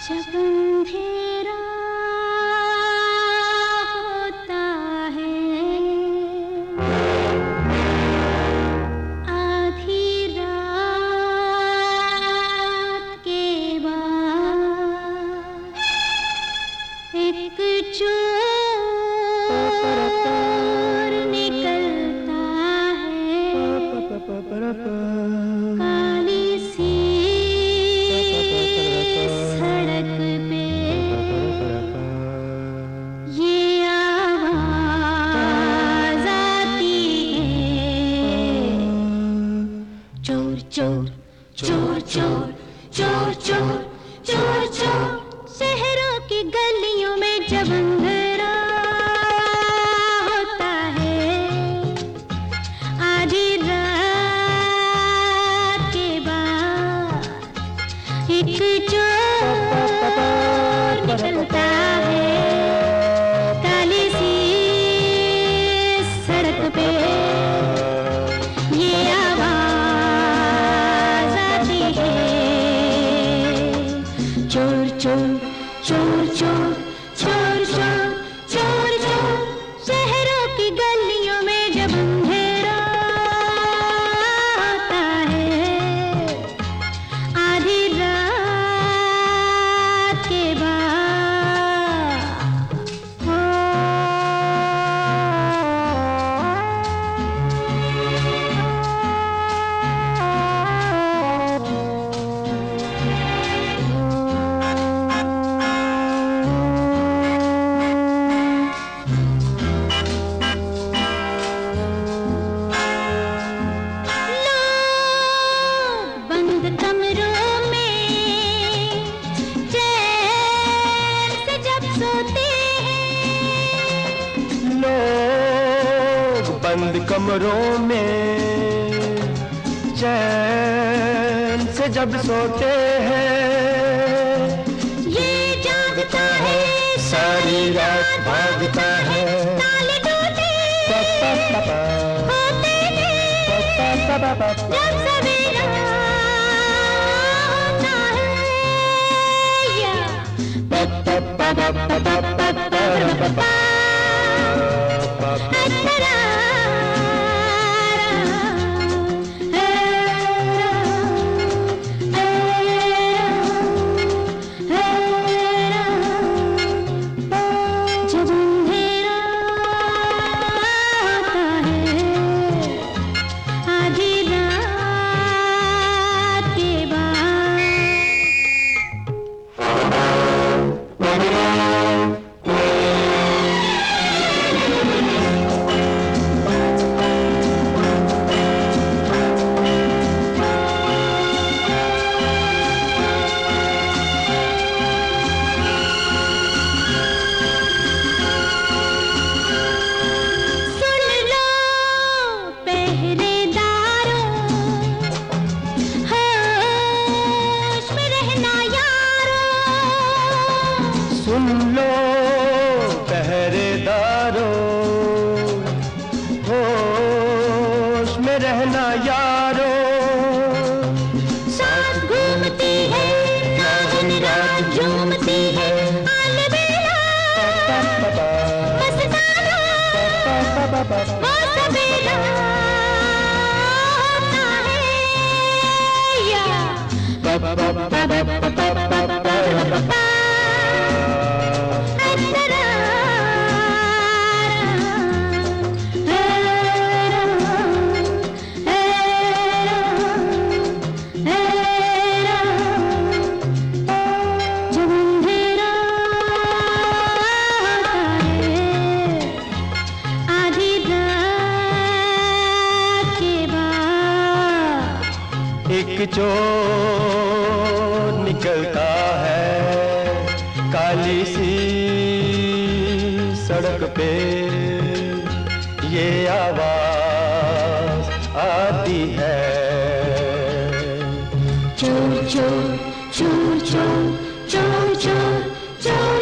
जब अंधेरा होता है, आधी रात के बाद एक चोर निकलता है, काली सी सड़क पे ये आवाज आती है, चोर चोर चोर चोर चोर चोर चोर चोर। शहरों की गलियों में जब अंधेरा होता है, आधी रात के बाद एक चोर निकलता है, काली सी सड़क पे ये आवाज आती है, चोर चोर चोर चोर चोर चोर चोर चोर। शहरों की गलियों में जब अंधेरा होता है, आधी रात के बाद बंद कमरों में चैन से जब सोते हैं, लोग बंद कमरों में चैन से जब सोते हैं, ये जागता है सारी रात भागता है, ताले टूटे होते हैं जब सवेरा होता है, या जब अंधेरा होता है, आधी रात के बाद सुन लो पहरेदारों, होश में रहना यारों, सुन लो पहरेदारों, होश में रहना यारों, साथ घूमती है नागिन रात झूमती है, अलबेला मस्ताना वो सवेरा होता है, या जब अंधेरा होता है, आधी रात के बाद एक चोर निकलता है, काली सी सड़क पे ये आवाज आती है, चोर चोर चोर चोर चोर चोर चोर।